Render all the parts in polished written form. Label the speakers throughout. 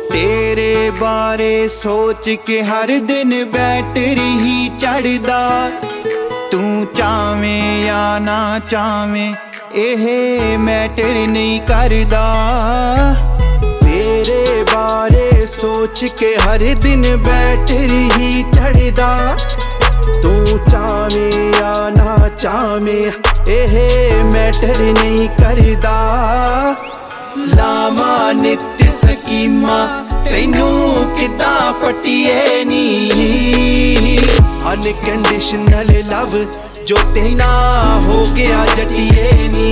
Speaker 1: तेरे बारे सोच के हर दिन बैटरी ही चढ़दा। तू चावें या ना चावें एहे मैटर नहीं करदा।
Speaker 2: तेरे बारे सोच के हर दिन बैटरी ही चढ़दा। तू चावे या ना चावे एहे मैटर नहीं करदा।
Speaker 1: लामा नित्य स्कीमा तैनू किदां पटिए नी।
Speaker 2: अनकंडीशनल लव जो तेना हो गया जटिए नी।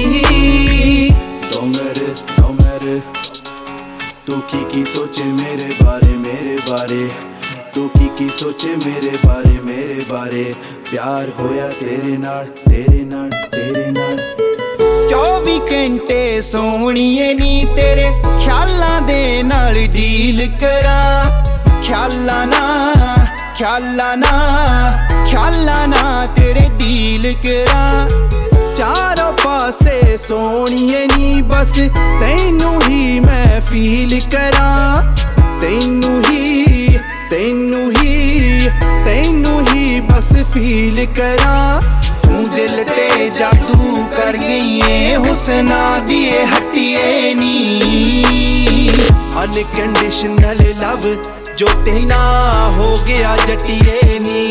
Speaker 2: डोंगर तू की सोचे मेरे बारे तू की सोचे मेरे बारे प्यार होया तेरे नाल
Speaker 1: 24 घंटे सोहणीए नी तेरे ख्यालां दे नाल डील करा। ख्यालां ना तेरे डील करा।
Speaker 2: चारों पासे सोहणीए नी बस तैनू ही मैं फील करा। तैनू ही बस फील करा।
Speaker 1: तू दिल ते जादू कर गई है हुस्ना दिए हटिए नी।
Speaker 2: अनकंडीशनल लव जो तेना हो गया जटिए नी।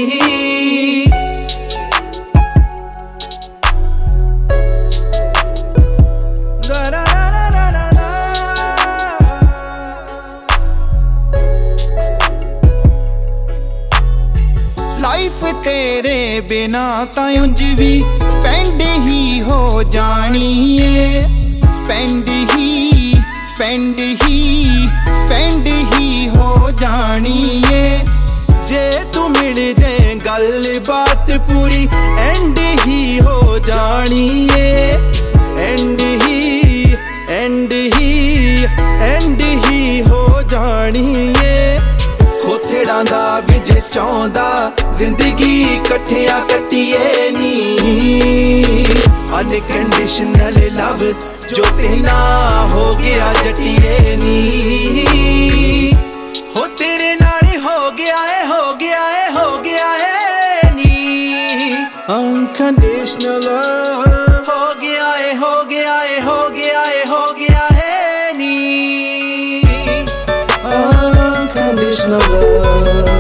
Speaker 1: लाइफ तेरे बिना तां उंज भी स्पेंड ही हो जानी है। स्पेंड ही हो जानी है।
Speaker 2: जे तू मिल जाए गल बात पूरी एंड ही हो जानी है। एंड ही हो जानी है। खोथड़ा दा विज चाहंदा जिंदगी कट्ठियां कट्टिए नी। अनकंडीशनल लव जो तेना हो गया जटिए नी। हो तेरे नाल हो गया है नी। अनकंडीशनल हो गया है नी। Unconditional love.